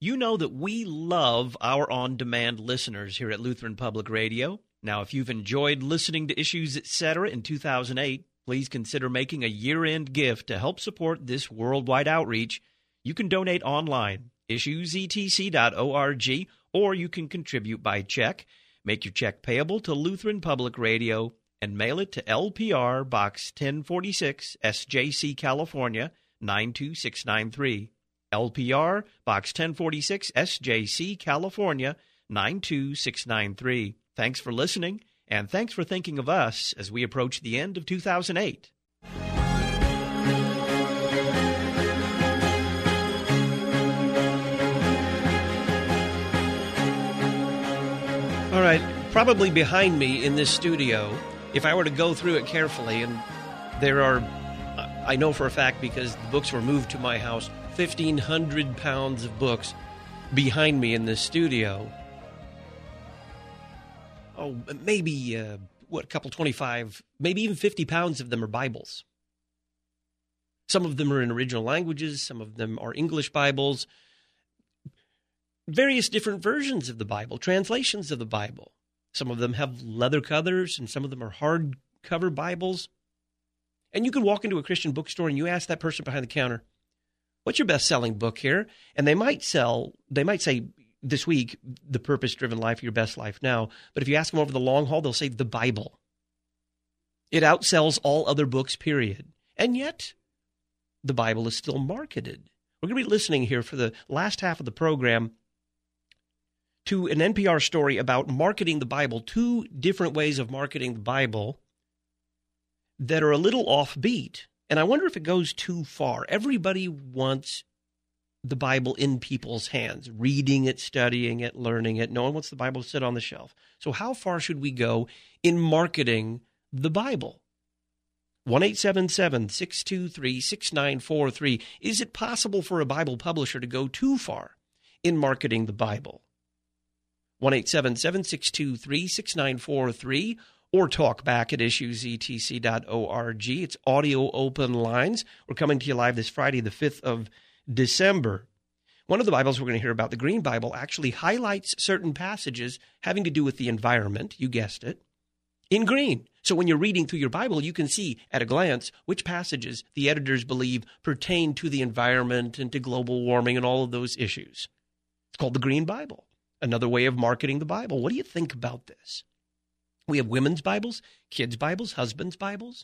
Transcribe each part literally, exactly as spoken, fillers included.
You know that we love our on-demand listeners here at Lutheran Public Radio. Now, if you've enjoyed listening to Issues Etc. in two thousand eight, please consider making a year-end gift to help support this worldwide outreach. You can donate online, issues e t c dot org, or you can contribute by check. Make your check payable to Lutheran Public Radio and mail it to L P R Box ten forty-six, S J C, California, nine two six nine three. L P R Box ten forty-six, S J C, California, nine two six nine three. Thanks for listening, and thanks for thinking of us as we approach the end of two thousand eight. All right, probably behind me in this studio, if I were to go through it carefully, and there are, I know for a fact because the books were moved to my house, fifteen hundred pounds of books behind me in this studio. Oh, maybe, uh, what, a couple twenty-five, maybe even fifty pounds of them are Bibles. Some of them are in original languages. Some of them are English Bibles. Various different versions of the Bible, translations of the Bible. Some of them have leather covers, and some of them are hardcover Bibles. And you can walk into a Christian bookstore and you ask that person behind the counter, what's your best-selling book here? And they might sell, they might say this week, The Purpose-Driven Life, Your Best Life Now. But if you ask them over the long haul, they'll say the Bible. It outsells all other books, period. And yet, the Bible is still marketed. We're going to be listening here for the last half of the program to an N P R story about marketing the Bible, two different ways of marketing the Bible that are a little offbeat. And I wonder if it goes too far. Everybody wants the Bible in people's hands, reading it, studying it, learning it. No one wants the Bible to sit on the shelf. So how far should we go in marketing the Bible? one eight seven seven, six two three, six nine four three. Is it possible for a Bible publisher to go too far in marketing the Bible? one eight seven seven, six two three, six nine four three, or talk back at issues e t c dot org. It's audio open lines. We're coming to you live this Friday, the fifth of December. One of the Bibles we're going to hear about, the Green Bible, actually highlights certain passages having to do with the environment, you guessed it, in green. So when you're reading through your Bible, you can see at a glance which passages the editors believe pertain to the environment and to global warming and all of those issues. It's called the Green Bible. Another way of marketing the Bible. What do you think about this? We have women's Bibles, kids' Bibles, husbands' Bibles.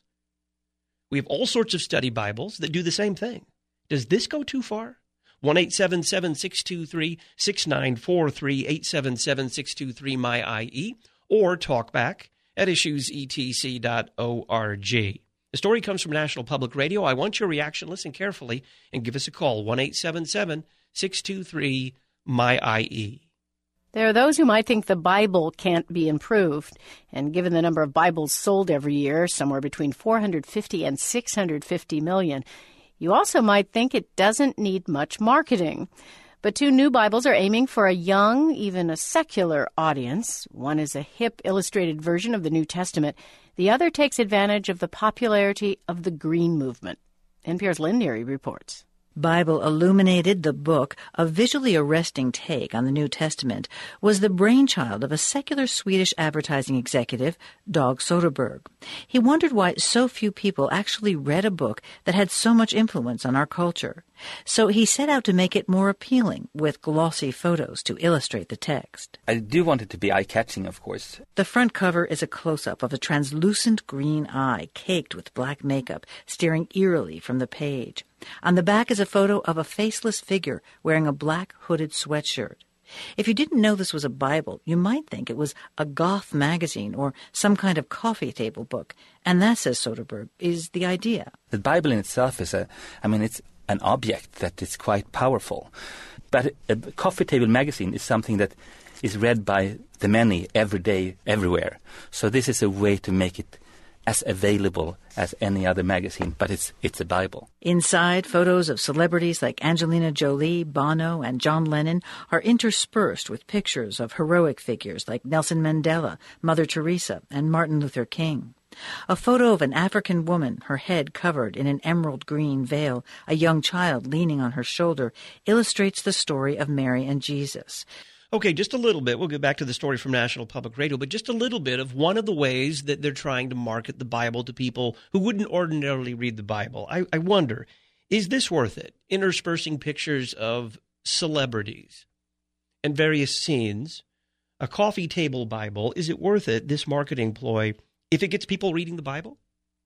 We have all sorts of study Bibles that do the same thing. Does this go too far? one eight seven seven, six two three, six nine four three, eight seven seven, six two three, M Y I E, or talk back at issues e t c dot org. The story comes from National Public Radio. I want your reaction. Listen carefully and give us a call, one eight seven seven, six two three, M Y I E. There are those who might think the Bible can't be improved, and given the number of Bibles sold every year, somewhere between four hundred fifty and six hundred fifty million, you also might think it doesn't need much marketing. But two new Bibles are aiming for a young, even a secular audience. One is a hip illustrated version of the New Testament. The other takes advantage of the popularity of the Green Movement. N P R's Lynn Neary reports. Bible Illuminated, the book, a visually arresting take on the New Testament, was the brainchild of a secular Swedish advertising executive, Dag Soderberg. He wondered why so few people actually read a book that had so much influence on our culture. So he set out to make it more appealing with glossy photos to illustrate the text. I do want it to be eye-catching, of course. The front cover is a close-up of a translucent green eye caked with black makeup, staring eerily from the page. On the back is a photo of a faceless figure wearing a black hooded sweatshirt. If you didn't know this was a Bible, you might think it was a goth magazine or some kind of coffee table book. And that, says Soderberg, is the idea. The Bible in itself is a, I mean, it's an object that is quite powerful. But a coffee table magazine is something that is read by the many every day, everywhere. So this is a way to make it as available as any other magazine, but it's it's a Bible. Inside, photos of celebrities like Angelina Jolie, Bono, and John Lennon are interspersed with pictures of heroic figures like Nelson Mandela, Mother Teresa, and Martin Luther King. A photo of an African woman, her head covered in an emerald green veil, a young child leaning on her shoulder, illustrates the story of Mary and Jesus. Okay, just a little bit. We'll get back to the story from National Public Radio, but just a little bit of one of the ways that they're trying to market the Bible to people who wouldn't ordinarily read the Bible. I, I wonder, is this worth it? Interspersing pictures of celebrities and various scenes, a coffee table Bible, is it worth it, this marketing ploy, if it gets people reading the Bible?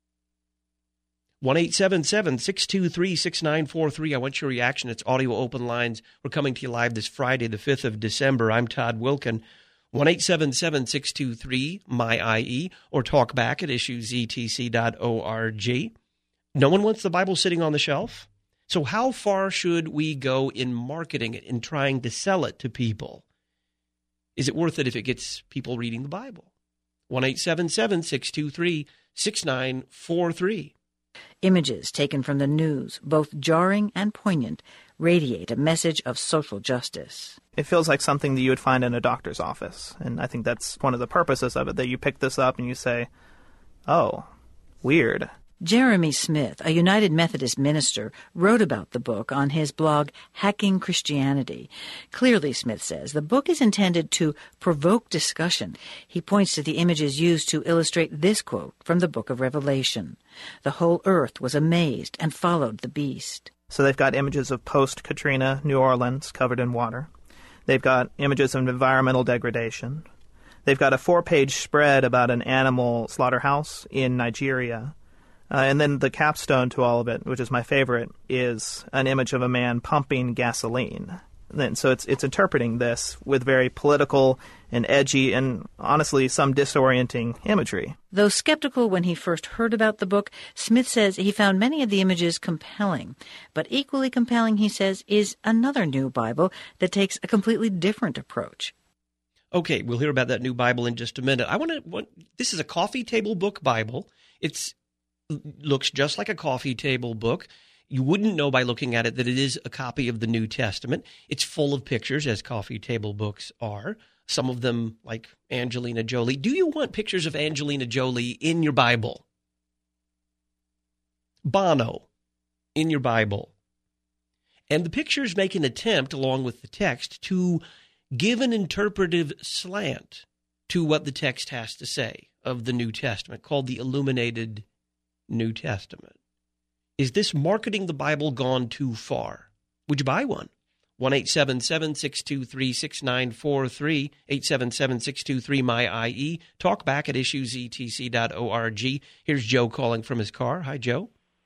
one eight seven seven, six two three, six nine four three. I want your reaction. It's audio open lines. We're coming to you live this Friday, the fifth of December. I'm Todd Wilkin. one eight seven seven, six two three, M Y I E or talk back at issues e t c dot org. No one wants the Bible sitting on the shelf. So how far should we go in marketing it and trying to sell it to people? Is it worth it if it gets people reading the Bible? one eight seven seven, six two three, six nine four three. Images taken from the news, both jarring and poignant, radiate a message of social justice. It feels like something that you would find in a doctor's office, and I think that's one of the purposes of it, that you pick this up and you say, oh, weird. Jeremy Smith, a United Methodist minister, wrote about the book on his blog, Hacking Christianity. Clearly, Smith says, the book is intended to provoke discussion. He points to the images used to illustrate this quote from the book of Revelation. The whole earth was amazed and followed the beast. So they've got images of post-Katrina New Orleans covered in water. They've got images of environmental degradation. They've got a four-page spread about an animal slaughterhouse in Nigeria. Uh, and then the capstone to all of it, which is my favorite, is an image of a man pumping gasoline. And then, so it's it's interpreting this with very political and edgy and, honestly, some disorienting imagery. Though skeptical when he first heard about the book, Smith says he found many of the images compelling. But equally compelling, he says, is another new Bible that takes a completely different approach. Okay, we'll hear about that new Bible in just a minute. I want to. Want, this is a coffee table book Bible. It's looks just like a coffee table book. You wouldn't know by looking at it that it is a copy of the New Testament. It's full of pictures, as coffee table books are. Some of them, like Angelina Jolie. Do you want pictures of Angelina Jolie in your Bible? Bono in your Bible. And the pictures make an attempt, along with the text, to give an interpretive slant to what the text has to say of the New Testament, called the Illuminated New Testament. Is this marketing the Bible gone too far? Would you buy one? one eight seven seven, six two three, six nine four three, eight seven seven, six two three, M Y I E. Talk back at issues e t c dot org. Here's Joe calling from his car. Hi, Joe.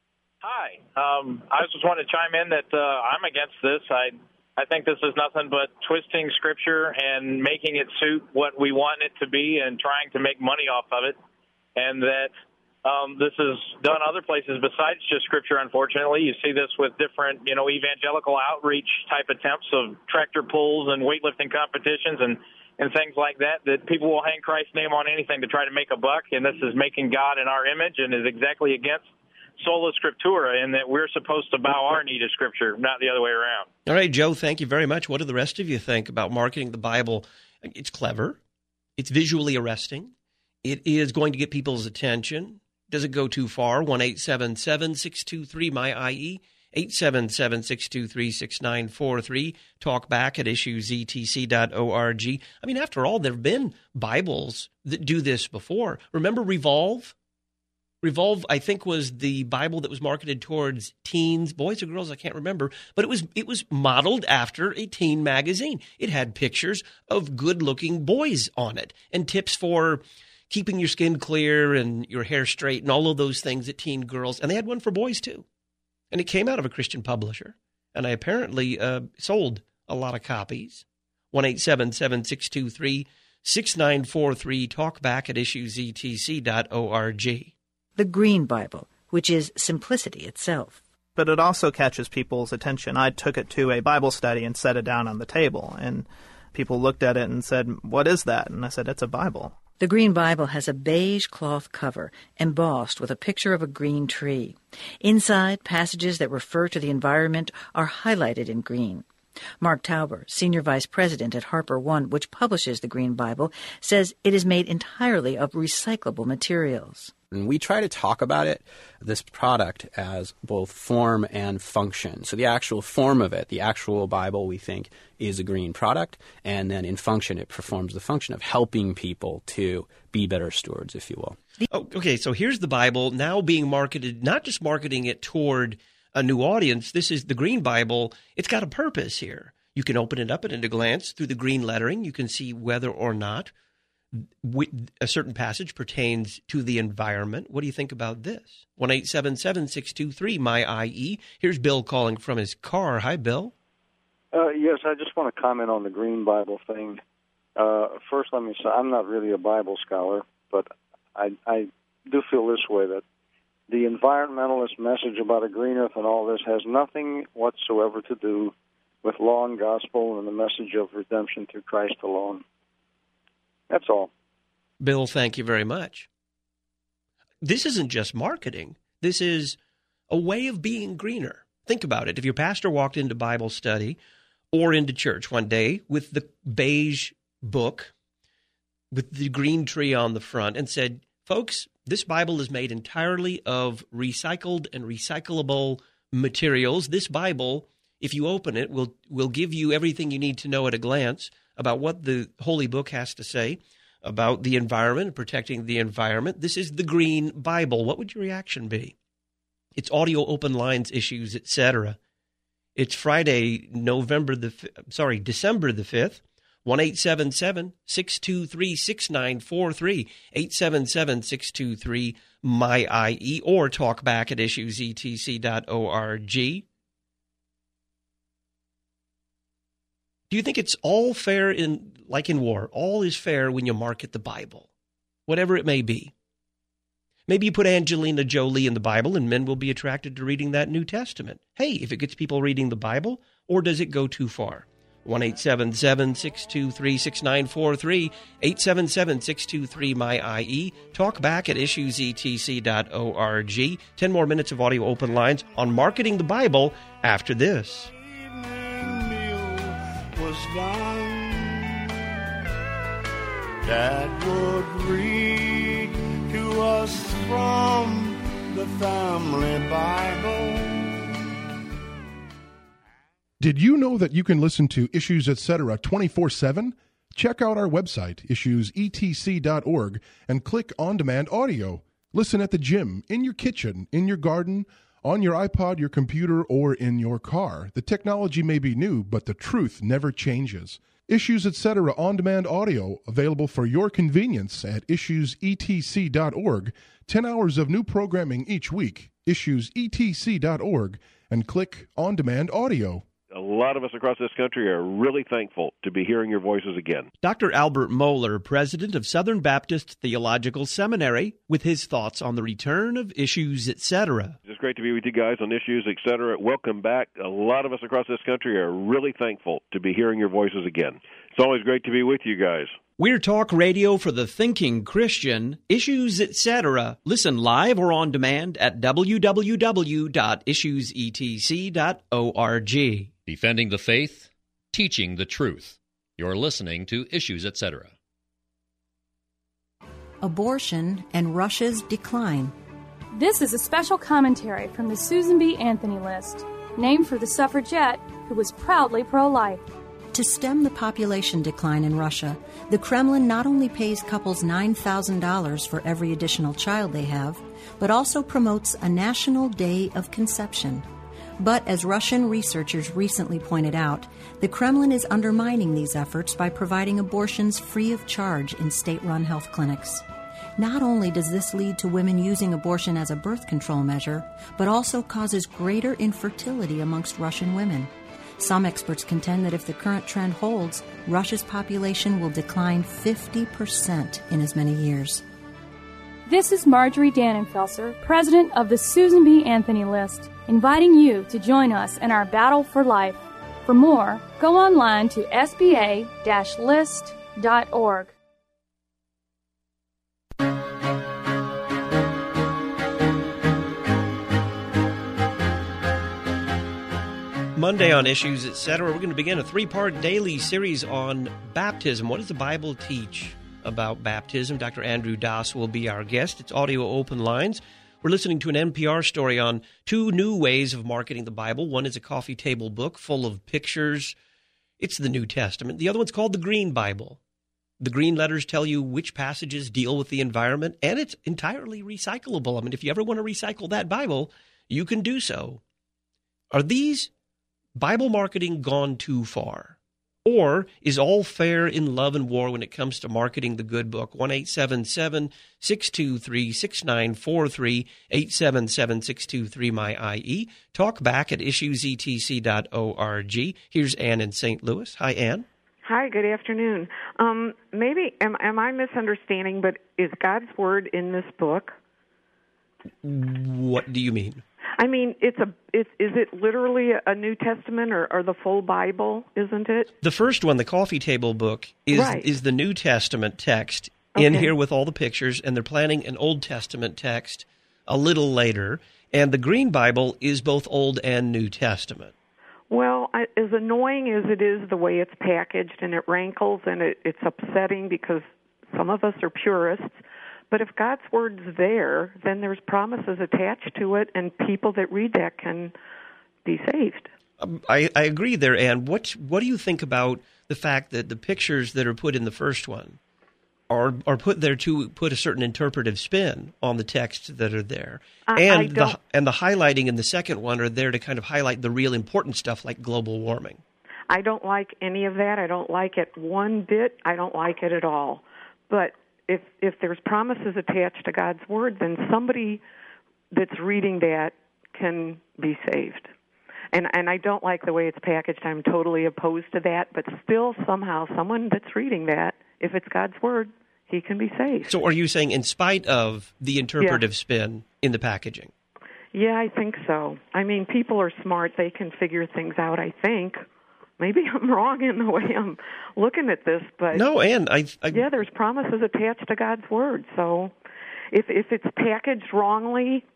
Hi. Um, I just want to chime in that uh, I'm against this. I I think this is nothing but twisting Scripture and making it suit what we want it to be and trying to make money off of it, and that Um, this is done other places besides just Scripture, unfortunately. You see this with different, you know, evangelical outreach type attempts of tractor pulls and weightlifting competitions and, and things like that, that people will hang Christ's name on anything to try to make a buck, and this is making God in our image and is exactly against sola scriptura, in that we're supposed to bow our knee to Scripture, not the other way around. All right, Joe, thank you very much. What do the rest of you think about marketing the Bible? It's clever. It's visually arresting. It is going to get people's attention. Does it go too far? one eight seven seven, six two three, M Y I E, eight seven seven, six two three, six nine four three. Talk back at issues e t c dot org. I mean, after all, there have been Bibles that do this before. Remember Revolve? Revolve, I think, was the Bible that was marketed towards teens, boys or girls, I can't remember, but it was it was modeled after a teen magazine. It had pictures of good-looking boys on it and tips for keeping your skin clear and your hair straight and all of those things that teen girls, and they had one for boys too. And it came out of a Christian publisher, and I apparently uh, sold a lot of copies. one eight seven seven, six two three, six nine four three, talk back at issues e t c dot org. The Green Bible, which is simplicity itself. But it also catches people's attention. I took it to a Bible study and set it down on the table, and people looked at it and said, "What is that?" And I said, "It's a Bible." The Green Bible has a beige cloth cover embossed with a picture of a green tree. Inside, passages that refer to the environment are highlighted in green. Mark Tauber, Senior Vice President at Harper One, which publishes the Green Bible, says it is made entirely of recyclable materials. And we try to talk about it, this product, as both form and function. So the actual form of it, the actual Bible, we think, is a green product. And then in function, it performs the function of helping people to be better stewards, if you will. Oh, okay, so here's the Bible now being marketed, not just marketing it toward a new audience. This is the Green Bible. It's got a purpose here. You can open it up at a glance through the green lettering. You can see whether or not a certain passage pertains to the environment. What do you think about this? one eight seven seven, six two three, M Y I E. Here's Bill calling from his car. Hi, Bill. Uh, yes, I just want to comment on the Green Bible thing. Uh, first, let me say I'm not really a Bible scholar, but I, I do feel this way, that the environmentalist message about a green earth and all this has nothing whatsoever to do with law and gospel and the message of redemption through Christ alone. That's all. Bill, thank you very much. This isn't just marketing. This is a way of being greener. Think about it. If your pastor walked into Bible study or into church one day with the beige book with the green tree on the front and said, folks, this Bible is made entirely of recycled and recyclable materials. This Bible, if you open it, will will give you everything you need to know at a glance about what the Holy Book has to say about the environment, protecting the environment. This is the Green Bible. What would your reaction be? It's audio open lines issues, et cetera. It's Friday, November the sorry, December the fifth. one eight seven seven, six two three, six nine four three, eight seven seven, six two three, M Y I E, or talk back at issues e t c dot org. Do you think it's all fair in, like in war, all is fair when you market the Bible, whatever it may be? Maybe you put Angelina Jolie in the Bible and men will be attracted to reading that New Testament. Hey, if it gets people reading the Bible, or does it go too far? one eight seven seven, six two three, six nine four three, eight seven seven, six two three, M Y I E. Talk back at issues e t c dot org. Ten more minutes of audio open lines on marketing the Bible after this. Was done, Dad would read to us from the family Bible. Did you know that you can listen to Issues Etc. twenty-four seven? Check out our website, issues e t c dot org, and click On Demand Audio. Listen at the gym, in your kitchen, in your garden, on your iPod, your computer, or in your car. The technology may be new, but the truth never changes. Issues Etc. On Demand Audio, available for your convenience at issues e t c dot org. Ten hours of new programming each week. issues e t c dot org, and click On Demand Audio. A lot of us across this country are really thankful to be hearing your voices again. Doctor Albert Mohler, president of Southern Baptist Theological Seminary, with his thoughts on the return of Issues, et cetera. It's great to be with you guys on Issues, et cetera. Welcome back. A lot of us across this country are really thankful to be hearing your voices again. It's always great to be with you guys. We're talk radio for the thinking Christian. Issues, et cetera. Listen live or on demand at w w w dot issues e t c dot org. Defending the faith, teaching the truth. You're listening to Issues, et cetera. Abortion and Russia's decline. This is a special commentary from the Susan B. Anthony List, named for the suffragette who was proudly pro-life. To stem the population decline in Russia, the Kremlin not only pays couples nine thousand dollars for every additional child they have, but also promotes a national day of conception. But as Russian researchers recently pointed out, the Kremlin is undermining these efforts by providing abortions free of charge in state-run health clinics. Not only does this lead to women using abortion as a birth control measure, but also causes greater infertility amongst Russian women. Some experts contend that if the current trend holds, Russia's population will decline fifty percent in as many years. This is Marjorie Dannenfelser, president of the Susan B. Anthony List, inviting you to join us in our battle for life. For more, go online to s b a dash list dot org. Monday on Issues, et cetera. We're going to begin a three-part daily series on baptism. What does the Bible teach about baptism? Doctor Andrew Dass will be our guest. It's Audio Open Lines. We're listening to an N P R story on two new ways of marketing the Bible. One is a coffee table book full of pictures. It's the New Testament. The other one's called the Green Bible. The green letters tell you which passages deal with the environment, and it's entirely recyclable. I mean, if you ever want to recycle that Bible, you can do so. Are these Bible marketing gone too far? Or is all fair in love and war when it comes to marketing the good book? one eight seven seven, six two three, six nine four three, eight seven seven, six two three, M Y I E. Talk back at issues e t c dot org. Here's Ann in Saint Louis. Hi, Ann. Hi, good afternoon. Um, maybe, am, am I misunderstanding, but is God's Word in this book? What do you mean? I mean, it's a. It's, is it literally a New Testament or, or the full Bible? Isn't it? The first one, the coffee table book, is right. is the New Testament text okay. in here with all the pictures, and they're planning an Old Testament text a little later. And the Green Bible is both Old and New Testament. Well, I, as annoying as it is the way it's packaged, and it rankles, and it, it's upsetting because some of us are purists. But if God's Word's there, then there's promises attached to it, and people that read that can be saved. Um, I, I agree there, Ann. What what do you think about the fact that the pictures that are put in the first one are are put there to put a certain interpretive spin on the texts that are there, I, and I the and the highlighting in the second one are there to kind of highlight the real important stuff like global warming? I don't like any of that. I don't like it one bit. I don't like it at all. But If if there's promises attached to God's Word, then somebody that's reading that can be saved. And and I don't like the way it's packaged. I'm totally opposed to that. But still, somehow, someone that's reading that, if it's God's Word, he can be saved. So are you saying in spite of the interpretive yeah. spin in the packaging? Yeah, I think so. I mean, people are smart. They can figure things out, I think. Maybe I'm wrong in the way I'm looking at this, but no, and I, I yeah, there's promises attached to God's Word. So, if if it's packaged wrongly,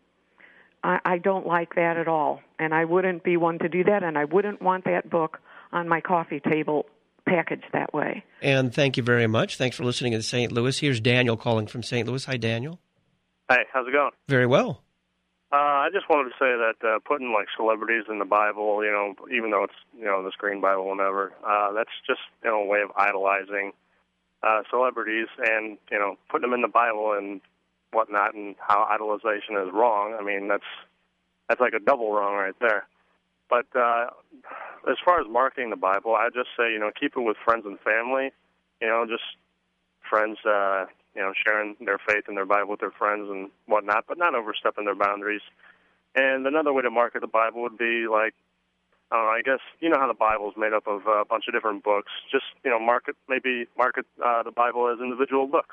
I, I don't like that at all, and I wouldn't be one to do that, and I wouldn't want that book on my coffee table packaged that way. And thank you very much. Thanks for listening in Saint Louis. Here's Daniel calling from Saint Louis. Hi, Daniel. Hey, how's it going? Very well. Uh, I just wanted to say that uh, putting like celebrities in the Bible, you know, even though it's you know this Green Bible, whatever, uh, that's just you know a way of idolizing uh, celebrities and you know putting them in the Bible and whatnot, and how idolization is wrong. I mean, that's that's like a double wrong right there. But uh, as far as marketing the Bible, I just say you know keep it with friends and family, you know, just friends. Uh, you know, sharing their faith and their Bible with their friends and whatnot, but not overstepping their boundaries. And another way to market the Bible would be like, I don't know, I guess, you know how the Bible is made up of a bunch of different books. Just, you know, market, maybe market uh, the Bible as individual books.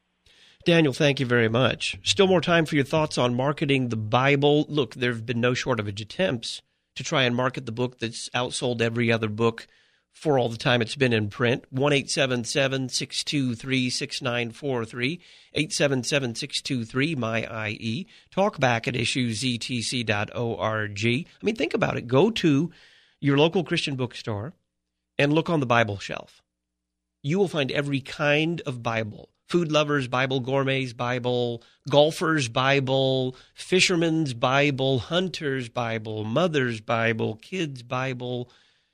Daniel, thank you very much. Still more time for your thoughts on marketing the Bible. Look, there have been no shortage of attempts to try and market the book that's outsold every other book for all the time it's been in print. one eight seven seven, six two three, six nine four three, eight seven seven, six two three, M Y I E. Talk back at issues e t c dot org. I mean, think about it. Go to your local Christian bookstore and look on the Bible shelf. You will find every kind of Bible. Food lovers' Bible, gourmets' Bible, golfers' Bible, fishermen's Bible, hunters' Bible, mother's Bible, kids' Bible.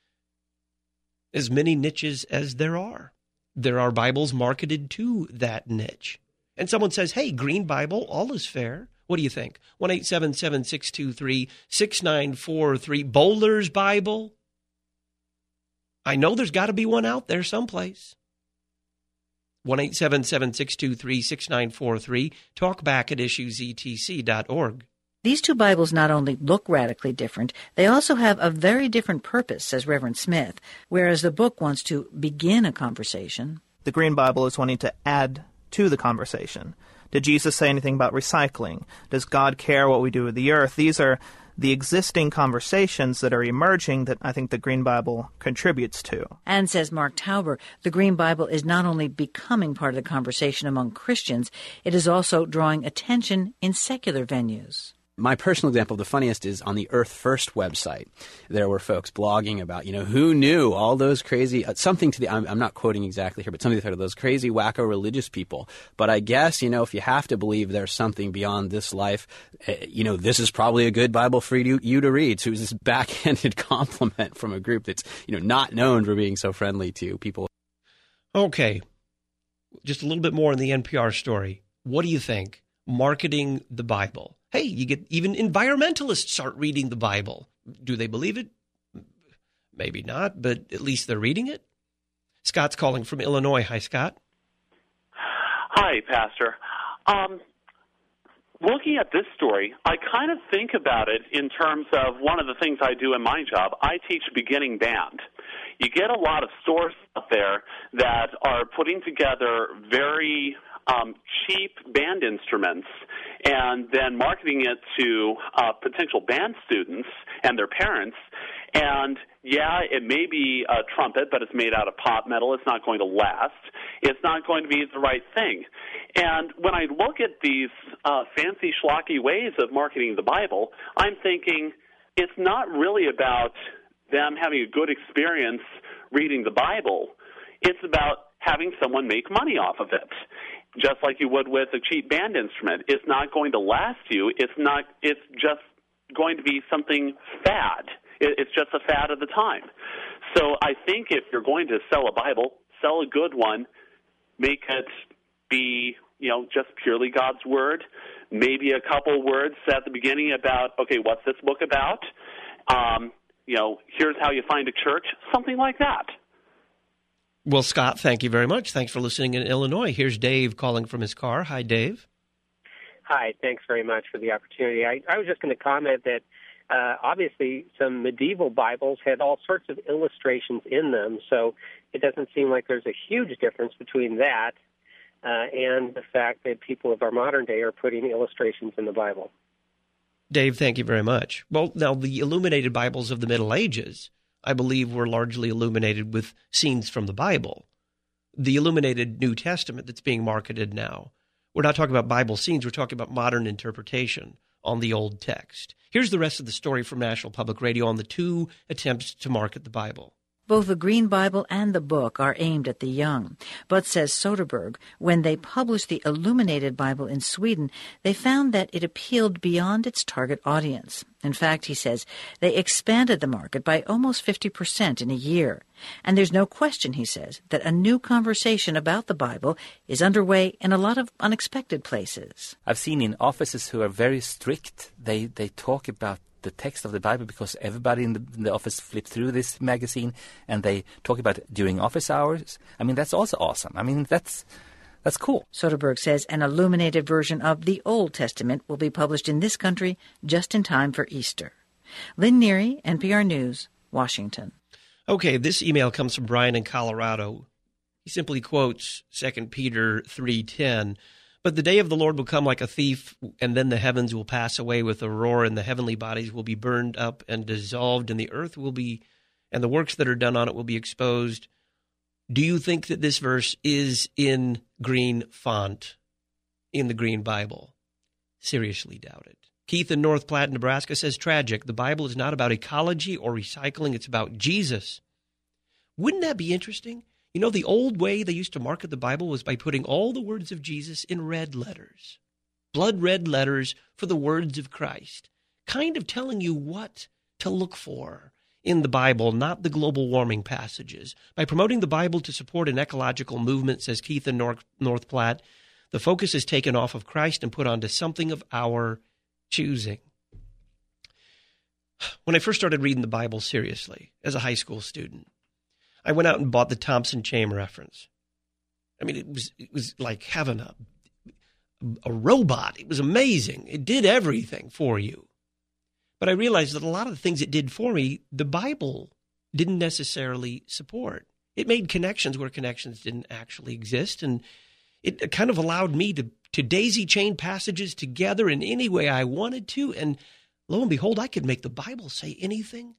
As many niches as there are. There are Bibles marketed to that niche. And someone says, hey, Green Bible, all is fair. What do you think? one eight seven seven, six two three, six nine four three. Bowler's Bible? I know there's got to be one out there someplace. one eight seven seven, six two three, six nine four three. Talk back at issues e t c dot org. These two Bibles not only look radically different, they also have a very different purpose, says Reverend Smith. Whereas the book wants to begin a conversation, the Green Bible is wanting to add to the conversation. Did Jesus say anything about recycling? Does God care what we do with the earth? These are the existing conversations that are emerging that I think the Green Bible contributes to. And says Mark Tauber, the Green Bible is not only becoming part of the conversation among Christians, it is also drawing attention in secular venues. My personal example, the funniest, is on the Earth First website. There were folks blogging about, you know, who knew all those crazy, uh, something to the, I'm, I'm not quoting exactly here, but something to the effect of those crazy, wacko religious people. But I guess, you know, if you have to believe there's something beyond this life, uh, you know, this is probably a good Bible for you, you to read. So it was this backhanded compliment from a group that's, you know, not known for being so friendly to people. Okay. Just a little bit more in the N P R story. What do you think? Marketing the Bible. Hey, you get even environmentalists start reading the Bible. Do they believe it? Maybe not, but at least they're reading it. Scott's calling from Illinois. Hi, Scott. Hi, Pastor. Um, looking at this story, I kind of think about it in terms of one of the things I do in my job. I teach beginning band. You get a lot of stores out there that are putting together very Um, cheap band instruments and then marketing it to uh, potential band students and their parents. And, yeah, it may be a trumpet, but it's made out of pop metal. It's not going to last. It's not going to be the right thing. And when I look at these uh, fancy, schlocky ways of marketing the Bible, I'm thinking it's not really about them having a good experience reading the Bible. It's about having someone make money off of it. Just like you would with a cheap band instrument. It's not going to last you. It's not. It's just going to be something fad. It's just a fad of the time. So I think if you're going to sell a Bible, sell a good one, make it be, you know, just purely God's Word, maybe a couple words at the beginning about, okay, what's this book about? Um, you know, here's how you find a church, something like that. Well, Scott, thank you very much. Thanks for listening in Illinois. Here's Dave calling from his car. Hi, Dave. Hi, thanks very much for the opportunity. I, I was just going to comment that uh, obviously some medieval Bibles had all sorts of illustrations in them, so it doesn't seem like there's a huge difference between that uh, and the fact that people of our modern day are putting illustrations in the Bible. Dave, thank you very much. Well, now, the illuminated Bibles of the Middle Ages, I believe, were largely illuminated with scenes from the Bible. The illuminated New Testament that's being marketed now, we're not talking about Bible scenes, we're talking about modern interpretation on the old text. Here's the rest of the story from National Public Radio on the two attempts to market the Bible. Both the Green Bible and the book are aimed at the young. But, says Soderberg, when they published the Illuminated Bible in Sweden, they found that it appealed beyond its target audience. In fact, he says, they expanded the market by almost fifty percent in a year. And there's no question, he says, that a new conversation about the Bible is underway in a lot of unexpected places. I've seen in offices who are very strict, they, they talk about the text of the Bible because everybody in the, in the office flips through this magazine and they talk about it during office hours. I mean, that's also awesome. I mean, that's that's cool. Soderberg says an illuminated version of the Old Testament will be published in this country just in time for Easter. Lynn Neary, N P R News, Washington. Okay, this email comes from Brian in Colorado. He simply quotes Second Peter three ten. But the day of the Lord will come like a thief, and then the heavens will pass away with a roar, and the heavenly bodies will be burned up and dissolved, and the earth will be, and the works that are done on it will be exposed. Do you think that this verse is in green font in the Green Bible? Seriously doubt it. Keith in North Platte, Nebraska says, tragic. The Bible is not about ecology or recycling. It's about Jesus. Wouldn't that be interesting? You know, the old way they used to market the Bible was by putting all the words of Jesus in red letters, blood red letters for the words of Christ, kind of telling you what to look for in the Bible, not the global warming passages. By promoting the Bible to support an ecological movement, says Keith in North, North Platte, the focus is taken off of Christ and put onto something of our choosing. When I first started reading the Bible seriously as a high school student, I went out and bought the Thompson Chain Reference. I mean, it was it was like having a a robot. It was amazing. It did everything for you. But I realized that a lot of the things it did for me, the Bible didn't necessarily support. It made connections where connections didn't actually exist, and it kind of allowed me to, to daisy chain passages together in any way I wanted to, and lo and behold, I could make the Bible say anything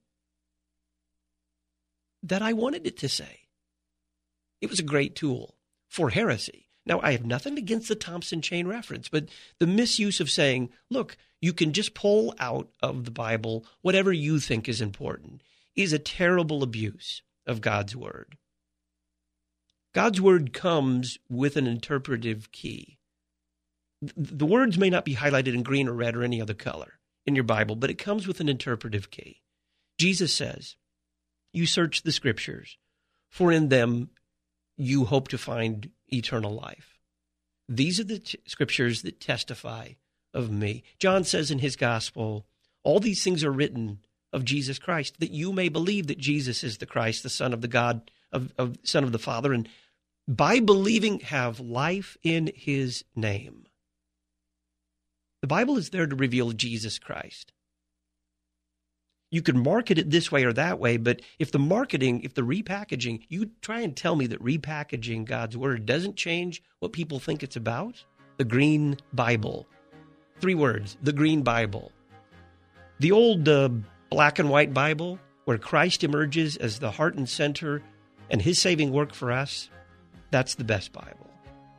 that I wanted it to say. It was a great tool for heresy. Now, I have nothing against the Thompson chain reference, but the misuse of saying, look, you can just pull out of the Bible whatever you think is important is a terrible abuse of God's word. God's word comes with an interpretive key. The words may not be highlighted in green or red or any other color in your Bible, but it comes with an interpretive key. Jesus says, you search the scriptures, for in them you hope to find eternal life. These are the t- scriptures that testify of me. John says in his gospel, all these things are written of Jesus Christ, that you may believe that Jesus is the Christ, the Son of the God, of, of Son of the Father, and by believing have life in his name. The Bible is there to reveal Jesus Christ. You can market it this way or that way, but if the marketing, if the repackaging, you try and tell me that repackaging God's word doesn't change what people think it's about? The Green Bible. Three words, the Green Bible. The old uh, black and white Bible, where Christ emerges as the heart and center and his saving work for us, that's the best Bible.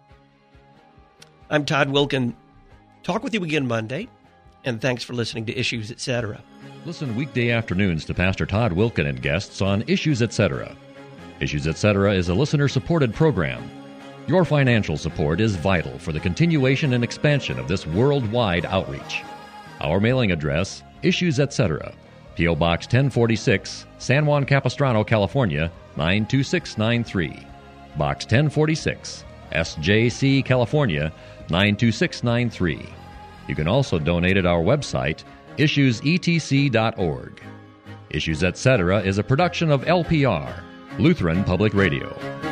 I'm Todd Wilken. Talk with you again Monday, and thanks for listening to Issues, et cetera. Listen weekday afternoons to Pastor Todd Wilken and guests on Issues, et cetera. Issues, et cetera is a listener-supported program. Your financial support is vital for the continuation and expansion of this worldwide outreach. Our mailing address, Issues, et cetera. P O. Box ten forty-six, San Juan Capistrano, California, nine two six nine three. Box ten forty-six, S J C, California, nine two six nine three. You can also donate at our website, issues e t c dot org. Issues, et cetera is a production of L P R, Lutheran Public Radio.